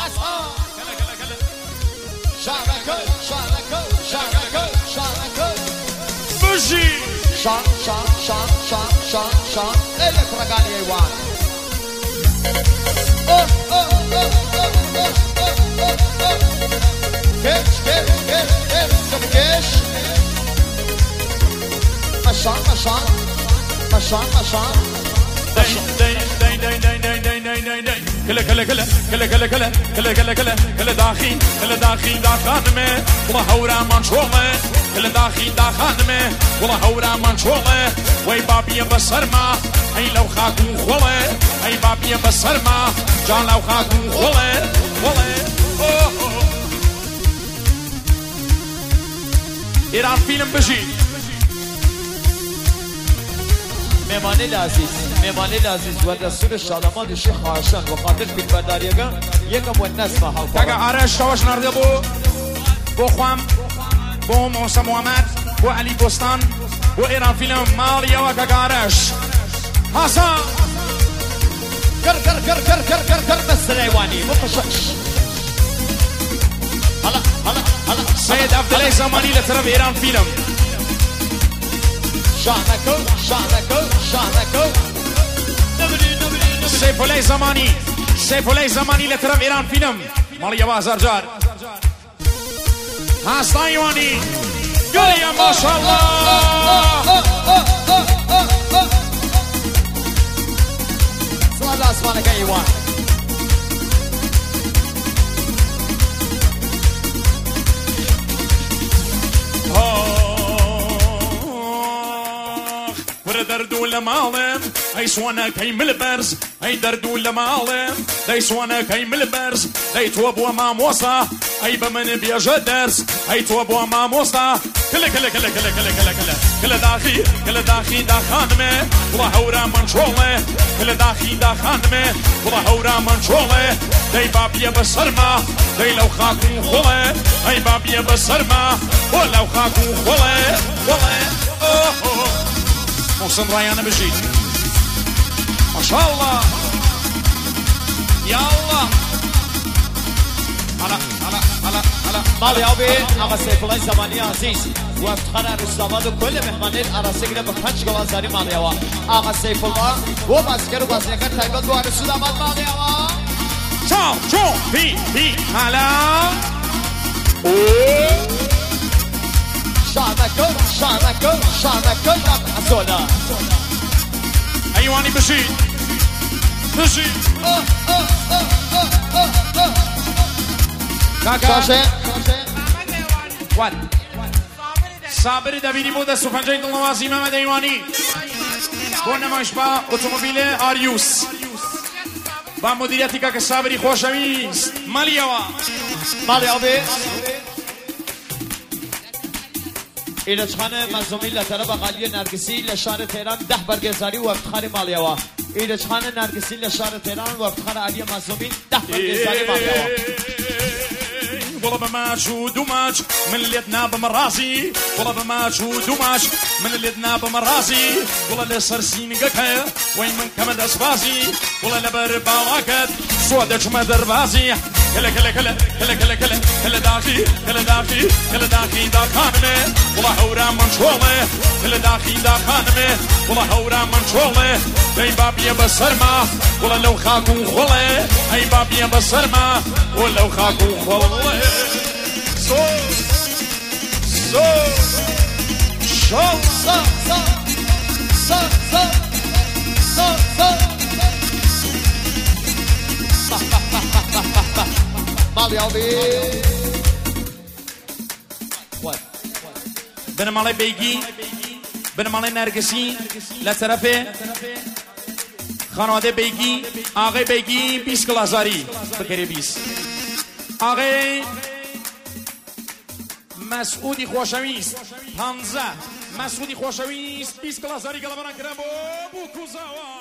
بجی شان الکترگانی ایوان کش مشان كلا داخين داخانمه والله هورا منشوله كلا داخين داخانمه والله هورا منشوله وي بابي بسرما اي لو خاكون خوله اي بابي بسرما جان لو خاكون خوله ایران فیلم بجید مهمانی لعزیز و رسول شادمان شیخ خواهشان و خاطر فیلمبرداریگا یکم و نسمه حال تاگه آرش تاوش نرده بو خوام بو موسى محمد بو علی بستان بو ایران فیلم مالیا و تاگه آرش حسن كر بس العواني مفشش هلا سيد عبدالله زمانی لطرف ایران فیلم شانكو سيف الله زمانی لطرف ایران فیلم مالیا و هزارجار حسن ایوانی گریا ماشاءالله صلاة اسمانك ايوان درد ولا معلم اي سوانا كيم البرز اي درد ولا معلم داي سوانا كيم البرز داي توب وما موصى اي بمن بيجا درس اي توب وما موصى كل داخي داخانمه والله هورا منشوله كل داخي داخانمه والله هورا منشوله داي بابي بسرما داي لو خاكون خوله اي بابي بسرما ولو خاكون خوله محسن رایانه بجید ماشاءالله یا الله هلا مالي أبي أما سيف الله زماني عزيز وافتخار رسلامات وكل مهمانين أراسيقنا بخنش قوازاري مالي أوا أما سيف الله هو ماسكر وباسنكر تايبان دو رسلامات مالي أوا چون بی هلا شانكو أسولا أيواني بجید شاشه وات صابر دبیری بود از سفنجای دلنوازی محمد ایوانی با نمایش با اتومبیل آریوس با مدیریتی که صابری خوشویست مالی آبی ایرجخان مزومی لطرف غالیه نرگسی لشار تهران 10 برگزاری و افتخار مالیوا ایرجخان نرگسی لشار تهران و افتخار علی مزومی 10 برگزاری مالیوا والله بماش ودماش من اللي يتناب من راسي والله بماش ودماش من اللي يتناب من راسي والله اللي صار سينقك وين من كمد اسباسي والله لبربا واكد سودك مدر باسي كلا داخي داخانمه والله هورا من شوله كلا داخي داخانمه والله هورا من شوله اي بابي بسرما والله لو خاكون خوله اي بابي بسرما ولو خاكون خوله مالي أبي بنمالي بيجي بنمالي نرگسی لطرفه خانواده بیگی آقای بیگی 20 کلازاری بکره 20 آقای مسعودی خوشویست 15 مسعودی خوشویست 20 کلازاری گلبانه کرم بو کوزاوا